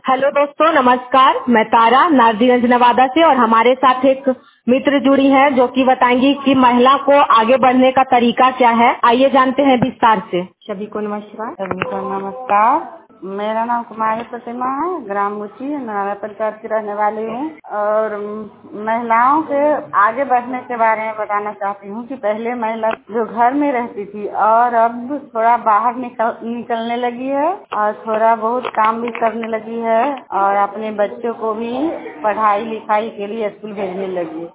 Hello दोस्तों, नमस्कार। मैं तारा नारदीगंज नवादा से और हमारे साथ एक मित्र जुड़ी है जो कि बताएंगी कि महिला को आगे बढ़ने का तरीका क्या है। आइए जानते हैं विस्तार से। सभी को नमस्कार। सभी को नमस्कार। मेरा नाम कुमारी प्रतिमा है, ग्राम मुची नारा पंचायत की रहने वाली हूँ और महिलाओं के आगे बढ़ने के बारे में बताना चाहती हूँ कि पहले महिला जो घर में रहती थी और अब थोड़ा बाहर निकलने लगी है और थोड़ा बहुत काम भी करने लगी है और अपने बच्चों को भी पढ़ाई लिखाई के लिए स्कूल भेजने लगी है।